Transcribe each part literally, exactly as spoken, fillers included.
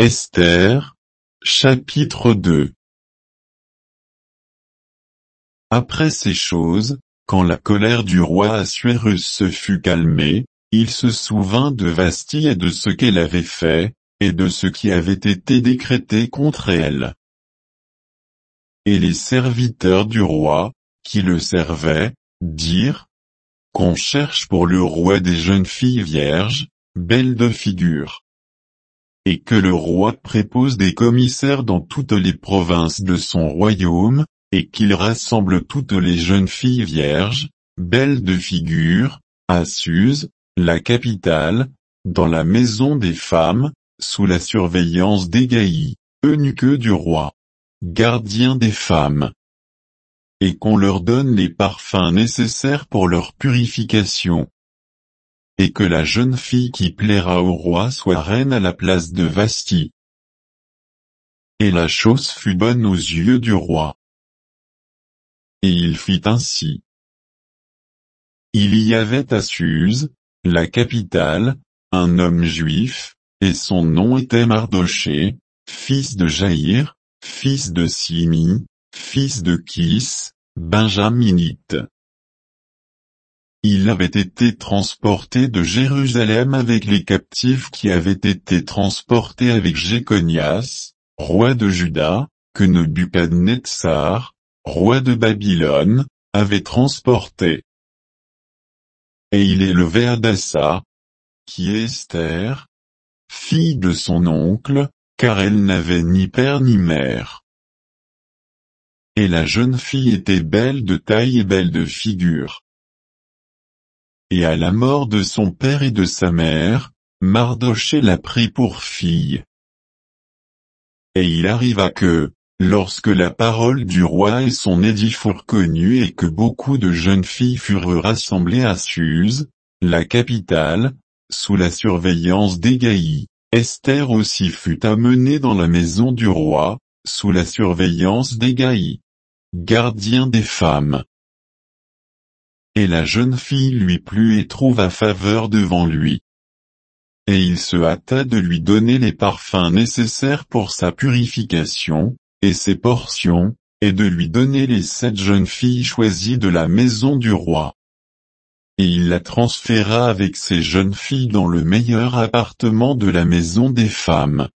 Esther, chapitre deux. Après ces choses, quand la colère du roi Assuérus se fut calmée, il se souvint de Vasthi et de ce qu'elle avait fait, et de ce qui avait été décrété contre elle. Et les serviteurs du roi, qui le servaient, dirent, qu'on cherche pour le roi des jeunes filles vierges, belles de figure. Et que le roi prépose des commissaires dans toutes les provinces de son royaume, et qu'il rassemble toutes les jeunes filles vierges, belles de figure, à Suse, la capitale, dans la maison des femmes, sous la surveillance d'Hégaï, eunuque du roi, gardien des femmes. Et qu'on leur donne les parfums nécessaires pour leur purification. Et que la jeune fille qui plaira au roi soit reine à la place de Vasthi. Et la chose fut bonne aux yeux du roi. Et il fit ainsi. Il y avait à Suse, la capitale, un homme juif, et son nom était Mardochée, fils de Jaïr, fils de Simi, fils de Kis, benjaminite. Il avait été transporté de Jérusalem avec les captifs qui avaient été transportés avec Jéconias, roi de Juda, que Nebuchadnezzar, roi de Babylone, avait transporté. Et il élevait Hadassa, qui est Esther, fille de son oncle, car elle n'avait ni père ni mère. Et la jeune fille était belle de taille et belle de figure. Et à la mort de son père et de sa mère, Mardochée la prit pour fille. Et il arriva que, lorsque la parole du roi et son édit furent connus et que beaucoup de jeunes filles furent rassemblées à Suse, la capitale, sous la surveillance d'Hégaï, Esther aussi fut amenée dans la maison du roi, sous la surveillance d'Hégaï, gardien des femmes. Et la jeune fille lui plut et trouva faveur devant lui. Et il se hâta de lui donner les parfums nécessaires pour sa purification, et ses portions, et de lui donner les sept jeunes filles choisies de la maison du roi. Et il la transféra avec ses jeunes filles dans le meilleur appartement de la maison des femmes.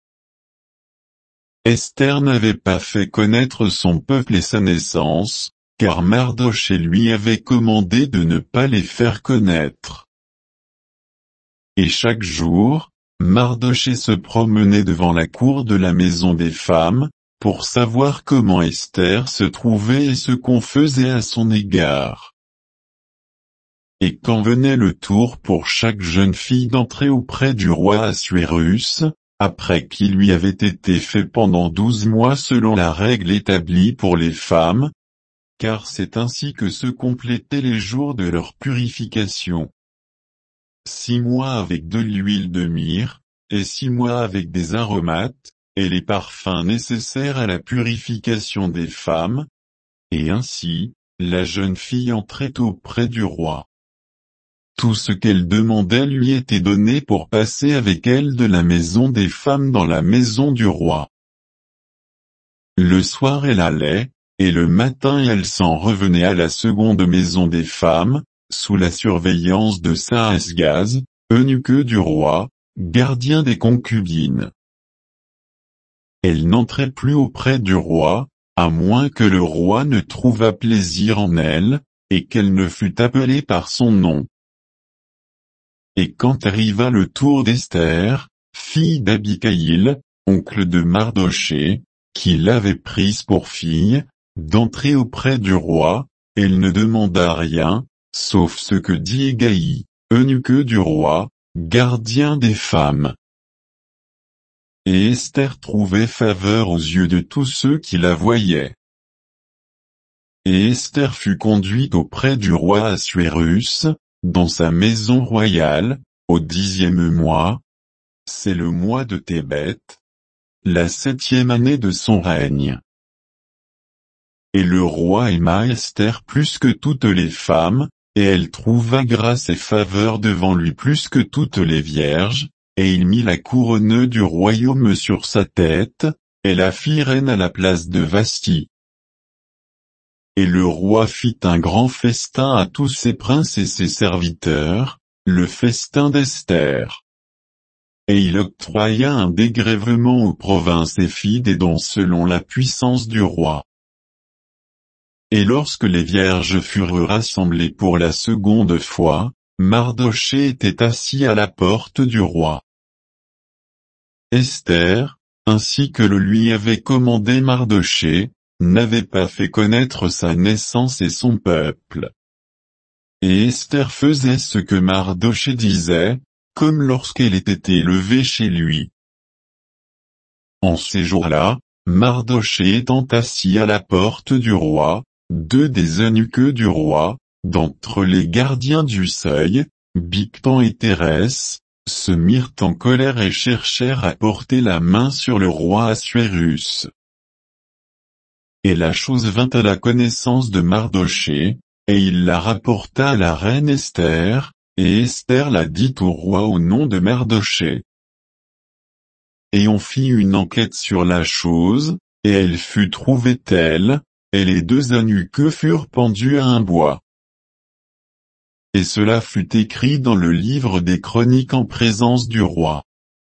Esther n'avait pas fait connaître son peuple et sa naissance, car Mardochée lui avait commandé de ne pas les faire connaître. Et chaque jour, Mardochée se promenait devant la cour de la maison des femmes, pour savoir comment Esther se trouvait et ce qu'on faisait à son égard. Et quand venait le tour pour chaque jeune fille d'entrer auprès du roi Assuérus, après qu'il lui avait été fait pendant douze mois selon la règle établie pour les femmes, car c'est ainsi que se complétaient les jours de leur purification. Six mois avec de l'huile de myrrhe, et six mois avec des aromates, et les parfums nécessaires à la purification des femmes, et ainsi, la jeune fille entrait auprès du roi. Tout ce qu'elle demandait lui était donné pour passer avec elle de la maison des femmes dans la maison du roi. Le soir elle allait, et le matin elle s'en revenait à la seconde maison des femmes, sous la surveillance de Saasgaz, eunuque du roi, gardien des concubines. Elle n'entrait plus auprès du roi, à moins que le roi ne trouvât plaisir en elle, et qu'elle ne fût appelée par son nom. Et quand arriva le tour d'Esther, fille d'Abicaïl, oncle de Mardochée, qui l'avait prise pour fille, d'entrer auprès du roi, elle ne demanda rien, sauf ce que dit Hégaï, eunuque du roi, gardien des femmes. Et Esther trouvait faveur aux yeux de tous ceux qui la voyaient. Et Esther fut conduite auprès du roi Assuérus, dans sa maison royale, au dixième mois, c'est le mois de Tébet, la septième année de son règne. Et le roi aima Esther plus que toutes les femmes, et elle trouva grâce et faveur devant lui plus que toutes les vierges, et il mit la couronne du royaume sur sa tête, et la fit reine à la place de Vasthi. Et le roi fit un grand festin à tous ses princes et ses serviteurs, le festin d'Esther. Et il octroya un dégrèvement aux provinces et fit des dons selon la puissance du roi. Et lorsque les vierges furent rassemblées pour la seconde fois, Mardochée était assis à la porte du roi. Esther, ainsi que le lui avait commandé Mardochée, n'avait pas fait connaître sa naissance et son peuple. Et Esther faisait ce que Mardochée disait, comme lorsqu'elle était élevée chez lui. En ces jours-là, Mardochée étant assis à la porte du roi, deux des eunuques du roi, d'entre les gardiens du seuil, Bigtan et Thérès, se mirent en colère et cherchèrent à porter la main sur le roi Assuérus. Et la chose vint à la connaissance de Mardochée, et il la rapporta à la reine Esther, et Esther la dit au roi au nom de Mardochée. Et on fit une enquête sur la chose, et elle fut trouvée telle, et les deux eunuques furent pendus à un bois. Et cela fut écrit dans le livre des chroniques en présence du roi.